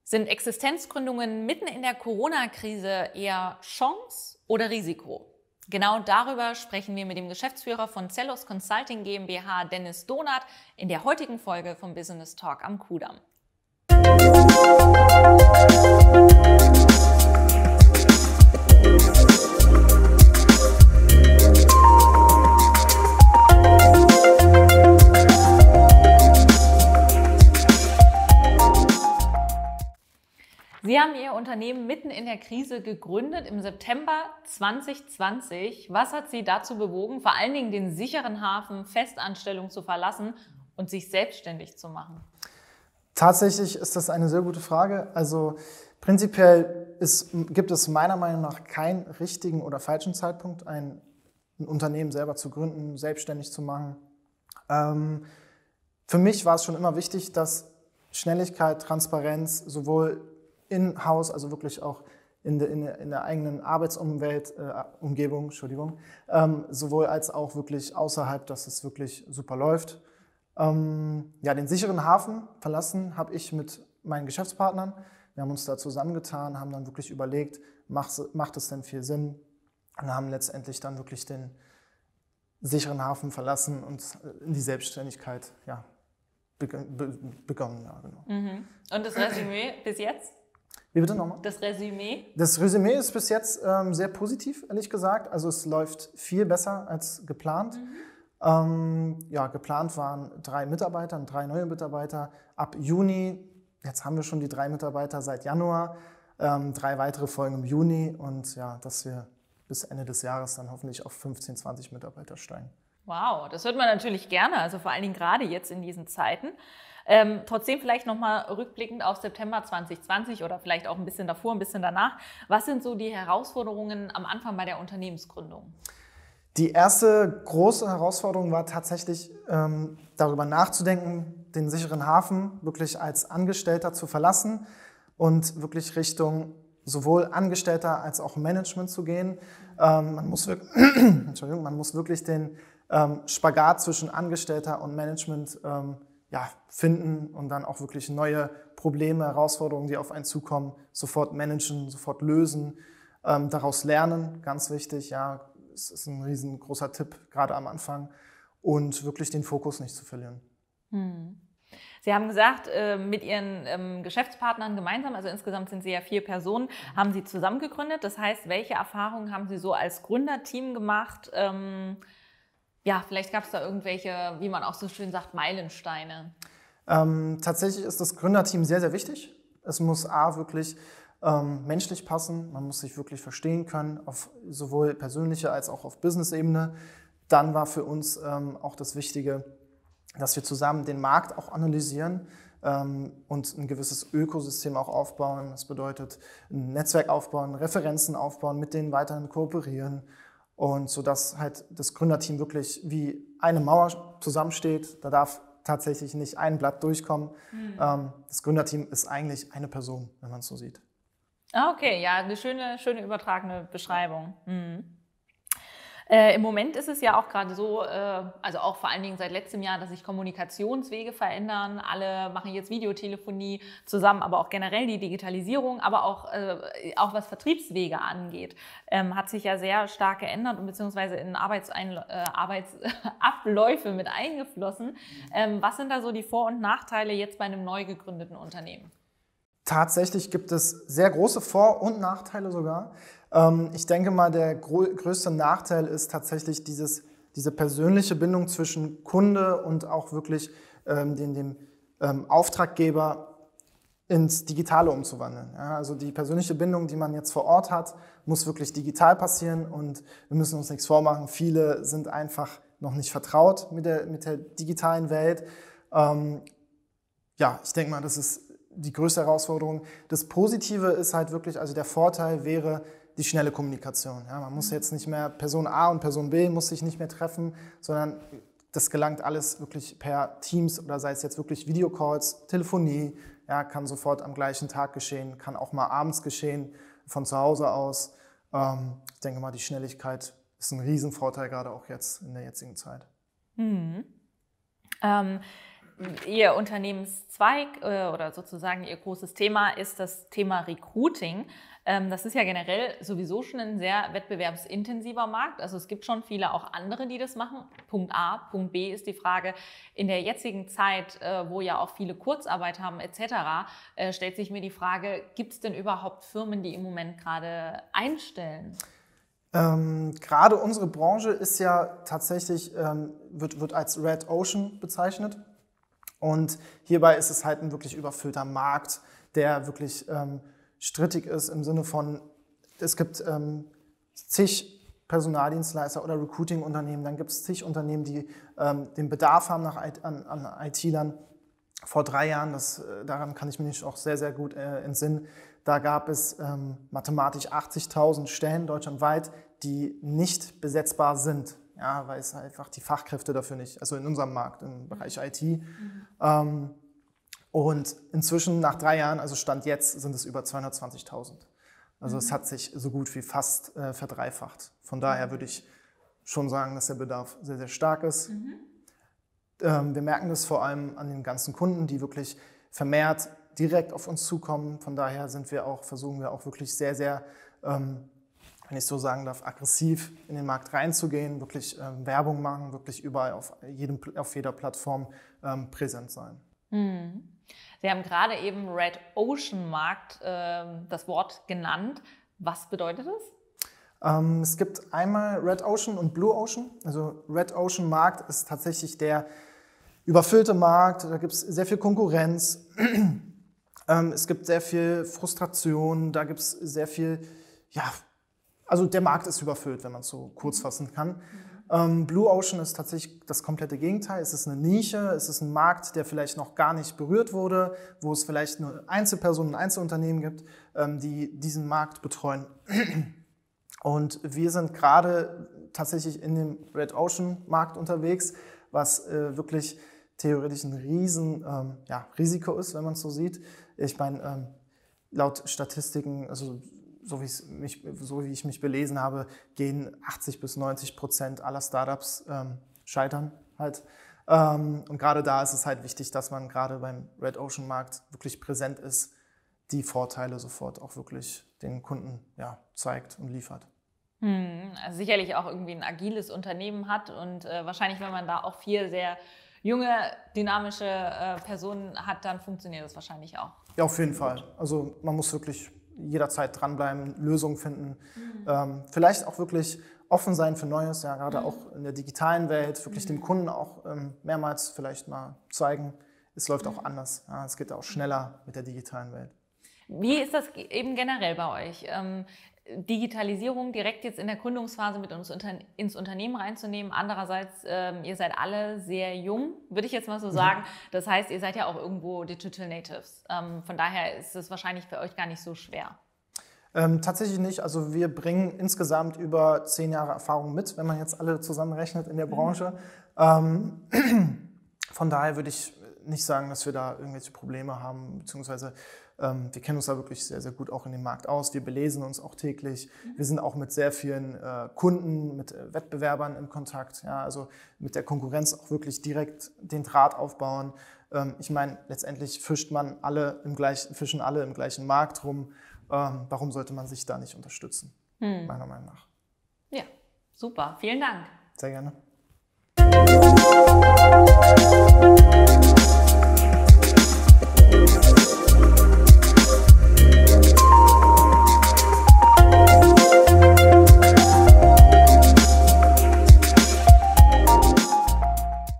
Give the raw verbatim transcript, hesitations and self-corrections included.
Sind Existenzgründungen mitten in der Corona-Krise eher Chance oder Risiko? Genau darüber sprechen wir mit dem Geschäftsführer von Zellos Consulting GmbH, Dennis Donath, in der heutigen Folge vom Business Talk am Kudamm. Sie haben Ihr Unternehmen mitten in der Krise gegründet im September zwanzig zwanzig. Was hat Sie dazu bewogen, vor allen Dingen den sicheren Hafen Festanstellung zu verlassen und sich selbstständig zu machen? Tatsächlich ist das eine sehr gute Frage. Also prinzipiell ist, gibt es meiner Meinung nach keinen richtigen oder falschen Zeitpunkt, ein, ein Unternehmen selber zu gründen, selbstständig zu machen. Ähm, für mich war es schon immer wichtig, dass Schnelligkeit, Transparenz sowohl in-house, also wirklich auch in der, in der, in der eigenen Arbeitsumwelt, äh, Umgebung, Entschuldigung, ähm, sowohl als auch wirklich außerhalb, dass es wirklich super läuft. Ähm, ja, den sicheren Hafen verlassen habe ich mit meinen Geschäftspartnern. Wir haben uns da zusammengetan, haben dann wirklich überlegt, macht, macht es denn viel Sinn? Und haben letztendlich dann wirklich den sicheren Hafen verlassen und in die Selbstständigkeit ja, begonnen. Ja, genau. Mhm. Und das Resümee bis jetzt? Wie bitte nochmal? Das Resümee? Das Resümee ist bis jetzt ähm, sehr positiv, ehrlich gesagt. Also es läuft viel besser als geplant. Mhm. Ähm, ja, geplant waren drei Mitarbeiter, drei neue Mitarbeiter. Ab Juni, jetzt haben wir schon die drei Mitarbeiter seit Januar, ähm, drei weitere folgen im Juni und ja, dass wir bis Ende des Jahres dann hoffentlich auf fünfzehn, zwanzig Mitarbeiter steigen. Wow, das hört man natürlich gerne, also vor allen Dingen gerade jetzt in diesen Zeiten. Ähm, trotzdem vielleicht nochmal rückblickend auf September zwanzig zwanzig oder vielleicht auch ein bisschen davor, ein bisschen danach. Was sind so die Herausforderungen am Anfang bei der Unternehmensgründung? Die erste große Herausforderung war tatsächlich, ähm, darüber nachzudenken, den sicheren Hafen wirklich als Angestellter zu verlassen und wirklich Richtung sowohl Angestellter als auch Management zu gehen. Ähm, man muss wirklich, Entschuldigung, man muss wirklich den ähm, Spagat zwischen Angestellter und Management ähm, ja, finden und dann auch wirklich neue Probleme, Herausforderungen, die auf einen zukommen, sofort managen, sofort lösen, ähm, daraus lernen, ganz wichtig, ja, es ist ein riesengroßer Tipp, gerade am Anfang, und wirklich den Fokus nicht zu verlieren. Hm. Sie haben gesagt, mit Ihren Geschäftspartnern gemeinsam, also insgesamt sind Sie ja vier Personen, haben Sie zusammen gegründet. Das heißt, welche Erfahrungen haben Sie so als Gründerteam gemacht? Ja, vielleicht gab es da irgendwelche, wie man auch so schön sagt, Meilensteine. Ähm, tatsächlich ist das Gründerteam sehr, sehr wichtig. Es muss A, wirklich ähm, menschlich passen, man muss sich wirklich verstehen können, auf sowohl persönlicher als auch auf Business-Ebene. Dann war für uns ähm, auch das Wichtige, dass wir zusammen den Markt auch analysieren ähm, und ein gewisses Ökosystem auch aufbauen. Das bedeutet ein Netzwerk aufbauen, Referenzen aufbauen, mit denen weiterhin kooperieren. Und so dass halt das Gründerteam wirklich wie eine Mauer zusammensteht. Da darf tatsächlich nicht ein Blatt durchkommen. Mhm. Ähm, das Gründerteam ist eigentlich eine Person, wenn man es so sieht. Ah, okay, ja, eine schöne, schöne übertragene Beschreibung. Mhm. Äh, Im Moment ist es ja auch gerade so, äh, also auch vor allen Dingen seit letztem Jahr, dass sich Kommunikationswege verändern. Alle machen jetzt Videotelefonie zusammen, aber auch generell die Digitalisierung, aber auch, äh, auch was Vertriebswege angeht, ähm, hat sich ja sehr stark geändert und beziehungsweise in Arbeitsein äh, Arbeitsabläufe mit eingeflossen. Ähm, was sind da so die Vor- und Nachteile jetzt bei einem neu gegründeten Unternehmen? Tatsächlich gibt es sehr große Vor- und Nachteile sogar. Ich denke mal, der größte Nachteil ist tatsächlich dieses, diese persönliche Bindung zwischen Kunde und auch wirklich ähm, den, dem ähm, Auftraggeber ins Digitale umzuwandeln. Ja, also die persönliche Bindung, die man jetzt vor Ort hat, muss wirklich digital passieren und wir müssen uns nichts vormachen. Viele sind einfach noch nicht vertraut mit der, mit der digitalen Welt. Ähm, ja, ich denke mal, das ist die größte Herausforderung. Das Positive ist halt wirklich, also der Vorteil wäre die schnelle Kommunikation. Ja, man muss jetzt nicht mehr Person A und Person B muss sich nicht mehr treffen, sondern das gelangt alles wirklich per Teams oder sei es jetzt wirklich Videocalls, Telefonie, ja, kann sofort am gleichen Tag geschehen, kann auch mal abends geschehen, von zu Hause aus. Ähm, ich denke mal, die Schnelligkeit ist ein Riesenvorteil, gerade auch jetzt in der jetzigen Zeit. Mhm. Ähm Ihr Unternehmenszweig äh, oder sozusagen Ihr großes Thema ist das Thema Recruiting. Ähm, das ist ja generell sowieso schon ein sehr wettbewerbsintensiver Markt. Also es gibt schon viele auch andere, die das machen. Punkt A. Punkt B ist die Frage, in der jetzigen Zeit, äh, wo ja auch viele Kurzarbeit haben et cetera, äh, stellt sich mir die Frage, gibt es denn überhaupt Firmen, die im Moment gerade einstellen? Ähm, gerade unsere Branche ist ja tatsächlich, ähm, wird, wird als Red Ocean bezeichnet. Und hierbei ist es halt ein wirklich überfüllter Markt, der wirklich ähm, strittig ist im Sinne von, es gibt ähm, zig Personaldienstleister oder Recruiting-Unternehmen, dann gibt es zig Unternehmen, die ähm, den Bedarf haben nach, an, an I T-Lern. Vor drei Jahren, das, daran kann ich mich auch sehr, sehr gut äh, entsinnen, da gab es ähm, mathematisch achtzigtausend Stellen deutschlandweit, die nicht besetzbar sind, ja, weil es einfach die Fachkräfte dafür nicht, also in unserem Markt, im Bereich I T. Mhm. Ähm, und inzwischen nach drei Jahren, also Stand jetzt, sind es über zweihundertzwanzigtausend. Also mhm. es hat sich so gut wie fast äh, verdreifacht. Von daher würde ich schon sagen, dass der Bedarf sehr, sehr stark ist. Mhm. Ähm, wir merken das vor allem an den ganzen Kunden, die wirklich vermehrt direkt auf uns zukommen. Von daher sind wir auch, versuchen wir auch wirklich sehr, sehr, ähm, wenn ich so sagen darf, aggressiv in den Markt reinzugehen, wirklich ähm, Werbung machen, wirklich überall auf, jedem, auf jeder Plattform ähm, präsent sein. Hm. Sie haben gerade eben Red Ocean Markt äh, das Wort genannt. Was bedeutet das? Ähm, es gibt einmal Red Ocean und Blue Ocean. Also Red Ocean Markt ist tatsächlich der überfüllte Markt, da gibt es sehr viel Konkurrenz. ähm, es gibt sehr viel Frustration, da gibt es sehr viel, ja, also der Markt ist überfüllt, wenn man es so kurz fassen kann. Mhm. Ähm, Blue Ocean ist tatsächlich das komplette Gegenteil. Es ist eine Nische, es ist ein Markt, der vielleicht noch gar nicht berührt wurde, wo es vielleicht nur Einzelpersonen, Einzelunternehmen gibt, ähm, die diesen Markt betreuen. Und wir sind gerade tatsächlich in dem Red Ocean Markt unterwegs, was äh, wirklich theoretisch ein riesen ähm, ja, Risiko ist, wenn man es so sieht. Ich meine, ähm, laut Statistiken, also so wie, mich, so wie ich mich belesen habe, gehen achtzig bis neunzig Prozent aller Startups ähm, scheitern halt. Ähm, und gerade da ist es halt wichtig, dass man gerade beim Red Ocean Markt wirklich präsent ist, die Vorteile sofort auch wirklich den Kunden ja, zeigt und liefert. Hm, also sicherlich auch irgendwie ein agiles Unternehmen hat und äh, wahrscheinlich, wenn man da auch vier sehr junge, dynamische äh, Personen hat, dann funktioniert das wahrscheinlich auch. Ja, auf jeden Fall. Also man muss wirklich jederzeit dranbleiben, Lösungen finden, mhm. ähm, vielleicht auch wirklich offen sein für Neues, ja, gerade mhm. auch in der digitalen Welt, wirklich mhm. dem Kunden auch ähm, mehrmals vielleicht mal zeigen, es läuft auch anders, ja, es geht auch schneller mit der digitalen Welt. Wie ist das eben generell bei euch? Ähm, Digitalisierung direkt jetzt in der Gründungsphase mit uns unter, ins Unternehmen reinzunehmen. Andererseits, ähm, ihr seid alle sehr jung, würde ich jetzt mal so sagen. Mhm. Das heißt, ihr seid ja auch irgendwo Digital Natives. Ähm, von daher ist es wahrscheinlich für euch gar nicht so schwer. Ähm, tatsächlich nicht. Also wir bringen insgesamt über zehn Jahre Erfahrung mit, wenn man jetzt alle zusammenrechnet in der Branche. Mhm. Ähm, von daher würde ich nicht sagen, dass wir da irgendwelche Probleme haben, beziehungsweise ähm, wir kennen uns da wirklich sehr, sehr gut auch in dem Markt aus. Wir belesen uns auch täglich. Mhm. Wir sind auch mit sehr vielen äh, Kunden, mit äh, Wettbewerbern in Kontakt. Ja, also mit der Konkurrenz auch wirklich direkt den Draht aufbauen. Ähm, ich meine, letztendlich fischt man alle im gleichen, fischen alle im gleichen Markt rum. Ähm, warum sollte man sich da nicht unterstützen? Mhm. Meiner Meinung nach. Ja, super. Vielen Dank. Sehr gerne.